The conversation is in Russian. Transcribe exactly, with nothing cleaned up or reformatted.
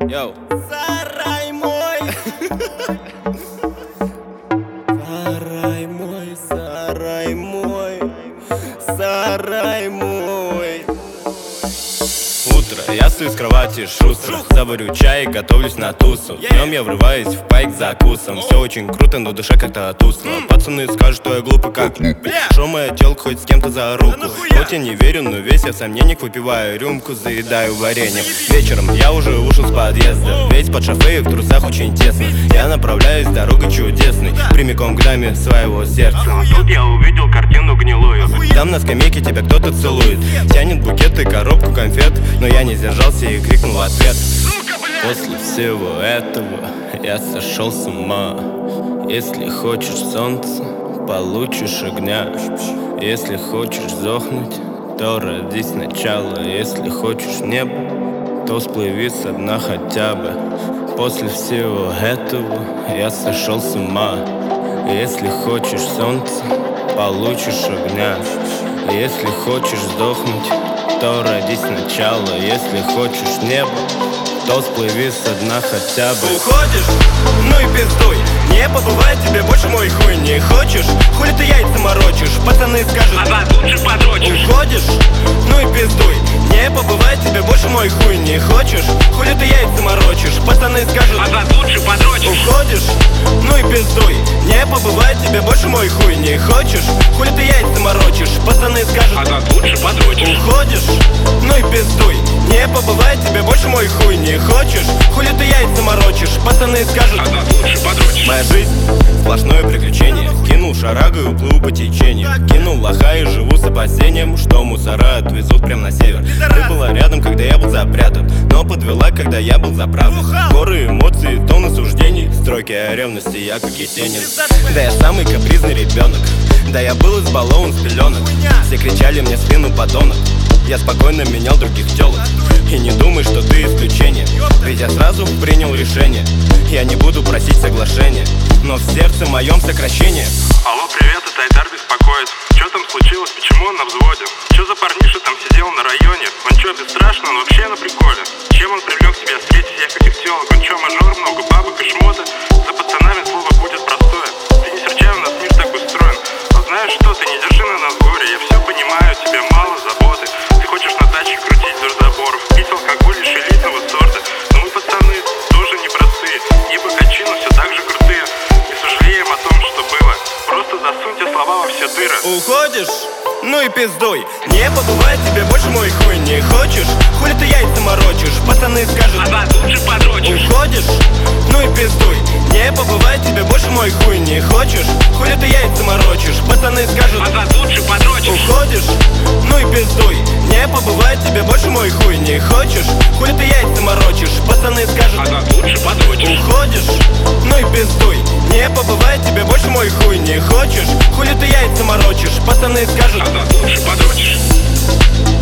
Йоу. Сарай мой. Сарай мой, сарай мой, сарай мой. Утро, я стою с кровати шустро, заварю чай и готовлюсь на тусу. Днем я врываюсь в пайк за кусом. Все очень круто, но душа как-то тусла. Пацаны скажут, что я глупый как Шо моя телка хоть с кем-то за руку. Хоть я не верю, но весь я в сомнениях. Выпиваю рюмку, заедаю варенье. Вечером я уже вышел с подъезда. Ведь под шофе и в трусах очень тесно. Я направляюсь дорогой чудесной, прямиком к даме своего сердца. Тут я увидел картину гнилую. Там на скамейке тебя кто-то целует. Тянет букет и коробку конфет, но я не сдержался и крикнул в ответ. После всего этого я сошел с ума. Если хочешь солнца, получишь огня. Если хочешь сдохнуть, то родись сначала. Если хочешь небо, то всплыви со дна хотя бы. После всего этого я сошел с ума. Если хочешь солнца, получишь огня. Если хочешь сдохнуть, то родись сначала. Если хочешь небо, то всплыви со дна хотя бы. Уходишь? Ну и пиздуй. Не побывает тебе больше мой хуй. Не хочешь? Хули ты яйца морочишь? Пацаны скажут, а лучше подрочишь. Уходишь? Ну и пиздуй. Не побывает тебе больше мой хуй. Не хочешь? Хули ты яйца морочишь? Пацаны скажут, а лучше подрочишь. Уходишь? Ну и пиздуй. Не побывает тебе больше мой хуй. Не хочешь? Хули ты яйца морочишь? Пацаны скажут, а лучше подрочишь. Уходишь? Ну и пиздуй. Не побывает тебе больше мой хуй. Не хочешь? Хули ты яйца морочишь? Пацаны скажут, а лучше подрочишь. Моя жизнь сплошное приключение. Кинул шарагу и уплыл по течению. Кинул лоха и живу с опасением, что мусора отвезут прям на север. Ты была рядом, когда я был запрятан, но подвела, когда я был за правду. Горы эмоций, тонны суждений, стройки о ревности, я как Есенин. Да я самый капризный ребенок, да я был избалован с пеленок. Все кричали мне в спину подонок. Я спокойно менял других телок. И не думай, что ты исключение, ведь я сразу принял решение. Я не буду просить соглашения, но в сердце моем сокращение. Алло, привет, это Айдар беспокоит. Чё там случилось, почему он на взводе? Чё за парниша там сидел на районе? Он чё, бесстрашный, он вообще на приколе? Чем он привлек тебя встретить, я как ихтиолог? Он чё, мажор, много бабок и шмота? За пацанами слово будет простое. Ты не серчай, у нас мир так устроен. Но знаешь что, ты не держи на нас горе. Я все понимаю, тебе мало заботы. Ты хочешь на тачке крутить вдоль заборов, пить алкоголь лишь элитного сорта. Но мы, пацаны, тоже непростые. И богачи, но все так же крутые. Не сожалеем о том, что было. Просто засуньте слова во все дыры. Уходишь? Ну и пиздуй. Не побывает тебе больше мой хуй. Не хочешь? Хули ты яйца морочишь? Пацаны скажут, а лучше подрочишь. Уходишь? Ну и пиздуй. Не побывает тебе больше мой хуй. Не хочешь? Хули ты яйца морочишь? Пацаны скажут, а лучше подрочишь. Уходишь? Ну и пиздуй. Не побывает тебе больше мой хуй. Не хочешь? Хули ты яйца морочишь? Пацаны скажут, а лучше подрочишь. Уходишь? Ну и пиздуй. Не побывает тебе больше мой хуй. Не хочешь? Хули ты яйца морочишь? Пацаны скажут, а лучше подрочишь.